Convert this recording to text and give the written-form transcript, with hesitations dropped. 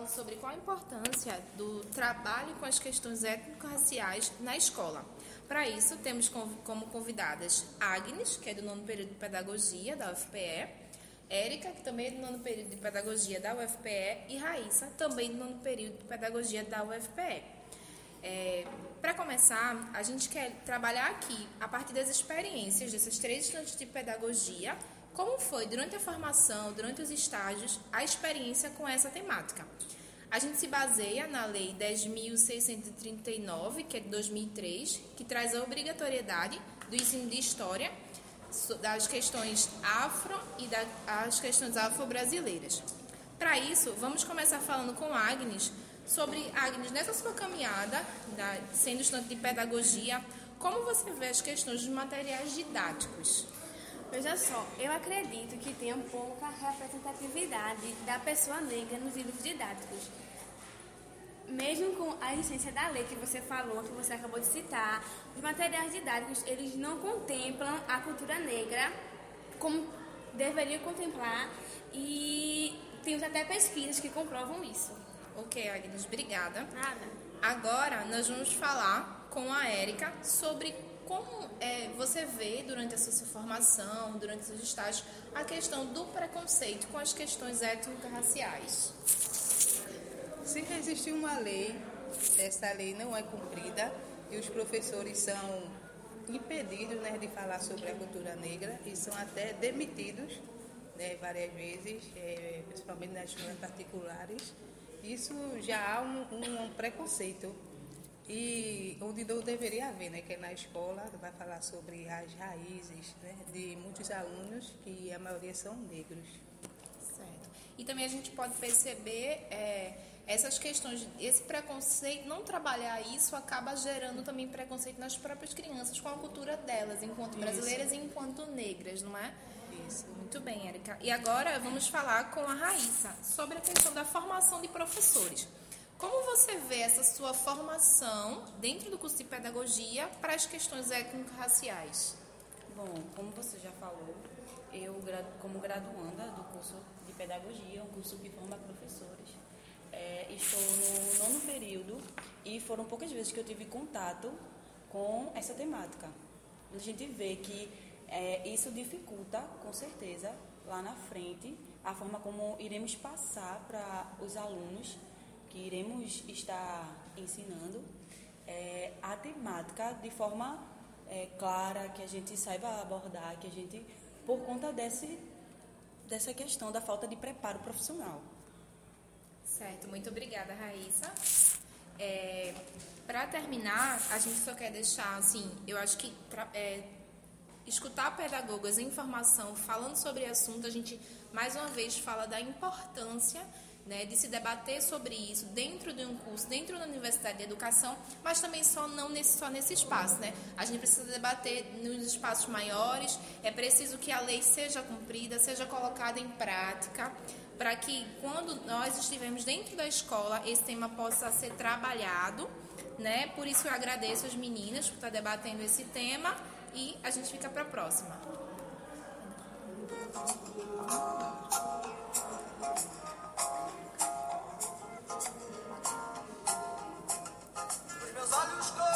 sobre qual a importância do trabalho com as questões étnico-raciais na escola. Para isso, temos como convidadas Agnes, que é do 9º período de Pedagogia da UFPE, Érica, que também é do 9º período de Pedagogia da UFPE, e Raíssa, também do 9º período de Pedagogia da UFPE. Para começar, a gente quer trabalhar aqui, a partir das experiências dessas 3 estudantes de Pedagogia, como foi durante a formação, durante os estágios, a experiência com essa temática. A gente se baseia na Lei 10.639, que é de 2003, que traz a obrigatoriedade do ensino de História, das questões afro e das questões afro-brasileiras. Para isso, vamos começar falando com Agnes, sobre, Agnes, nessa sua caminhada, sendo estudante de Pedagogia, como você vê as questões dos materiais didáticos? Veja só, eu acredito que tem pouca representatividade da pessoa negra nos livros didáticos. Mesmo com a existência da lei que você falou, que você acabou de citar, os materiais didáticos, eles não contemplam a cultura negra como deveriam contemplar, e temos até pesquisas que comprovam isso. Ok, Agnes, obrigada. Nada. Agora, nós vamos falar com a Érica sobre como você vê durante a sua formação, durante os seus estágios, a questão do preconceito com as questões étnico-raciais. Se existe uma lei, essa lei não é cumprida e os professores são impedidos, né, de falar sobre a cultura negra e são até demitidos, né, várias vezes, principalmente nas escolas particulares. Isso já há um preconceito. E onde não deveria haver, né, que é na escola, vai falar sobre as raízes, né, de muitos alunos, que a maioria são negros. Certo. E também a gente pode perceber essas questões, esse preconceito, não trabalhar isso acaba gerando também preconceito nas próprias crianças, com a cultura delas, enquanto brasileiras e enquanto negras, não é? Isso. Muito bem, Érica. E agora vamos falar com a Raíssa sobre a questão da formação de professores. Como você vê essa sua formação dentro do curso de Pedagogia para as questões étnico-raciais? Bom, como você já falou, eu, como graduanda do curso de Pedagogia, um curso que forma professores, estou no 9º período e foram poucas vezes que eu tive contato com essa temática. A gente vê que isso dificulta, com certeza, lá na frente, a forma como iremos passar para os alunos que iremos estar ensinando a temática de forma clara, que a gente saiba abordar, que a gente, por conta dessa questão da falta de preparo profissional. Certo, muito obrigada, Raíssa. Para terminar, a gente só quer deixar, assim, eu acho que escutar pedagogas em formação falando sobre o assunto, a gente mais uma vez fala da importância, né, de se debater sobre isso dentro de um curso, dentro da Universidade de Educação, mas também só nesse espaço, né? A gente precisa debater nos espaços maiores, é preciso que a lei seja cumprida, seja colocada em prática, para que quando nós estivermos dentro da escola, esse tema possa ser trabalhado, né? Por isso eu agradeço as meninas por estar debatendo esse tema e a gente fica para a próxima. Os meus olhos